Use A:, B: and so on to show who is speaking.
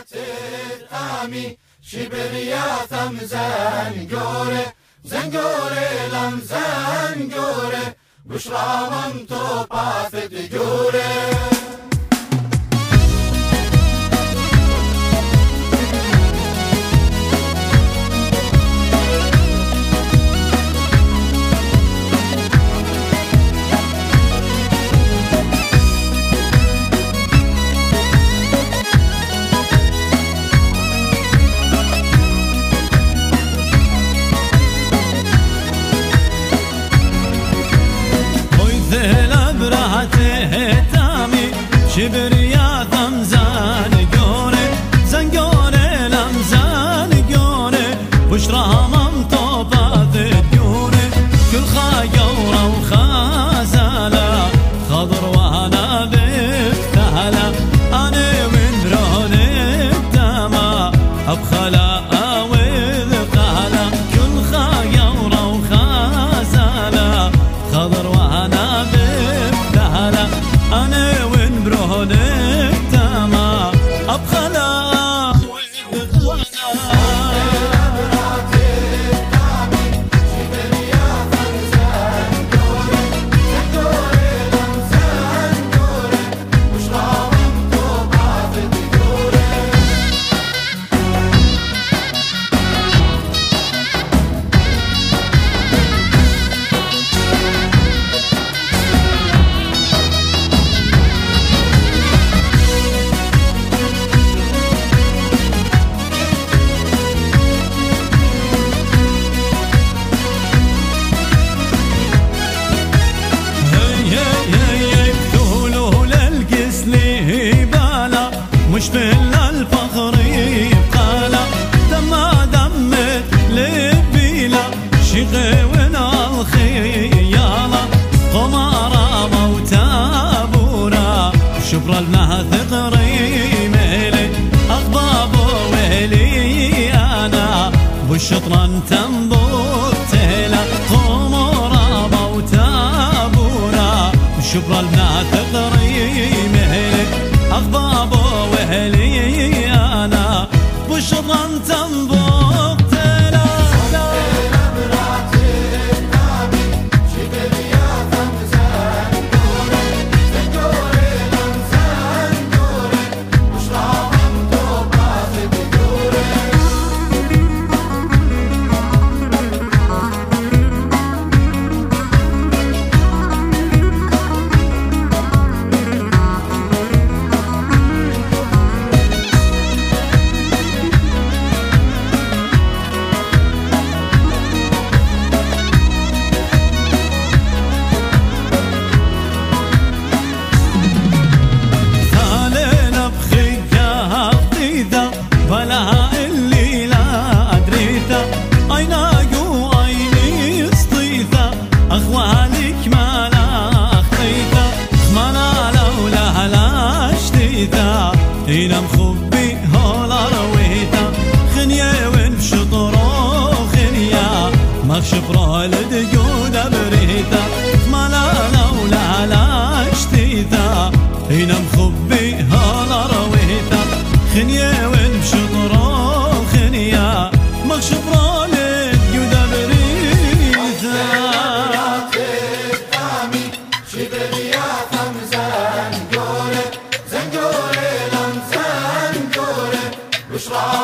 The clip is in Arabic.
A: تامي شبريا ثم زنقوري زنقوري لم زنقوري بشرى من توبات تقوري
B: تامي شبريا ثم زنقوري زنقوري لم زنقوري بشرى من طوبات الديوري كل خايورة وخازالة خضر وانا بفتهلة انا من رون الدما ابخلا وذقالة كل خايورة وخازالة خضر وانا بفتهلة أنا وين برهن الدما أبخلا مش بالفخر يبقالا دما دمت لبيلا شيخي ونا الخيالا قمارة موتابورا شبرا المهث قريميلي أخبابو ويلي أنا بالشطران تنبوك تهلا قمارة موتابورا شبرا المهث قريميلي أخبابو وهلي أنا بشرن تنبوك تلا
A: برات النامي شبريا ثم زنقوري زنقوري لم زنقوري بشرى من توبات تقوري
B: بلاها اللي لا أدريته عيناك وعيني سطيته أخوالك ما لا أخطيته ما لا لولا لا اشتيته هنا مخبي هولا رويته خنيا وين بشطرو خنيا مخشف رالد جود بريته ما لا لولا لا اشتيته هنا مخبي هولا رويته خنيا وين بشطرو خنيا مخشف رالد جود بريته
A: تامي شبريا ثم زنقوري زنقوري لم زنقوري بشرى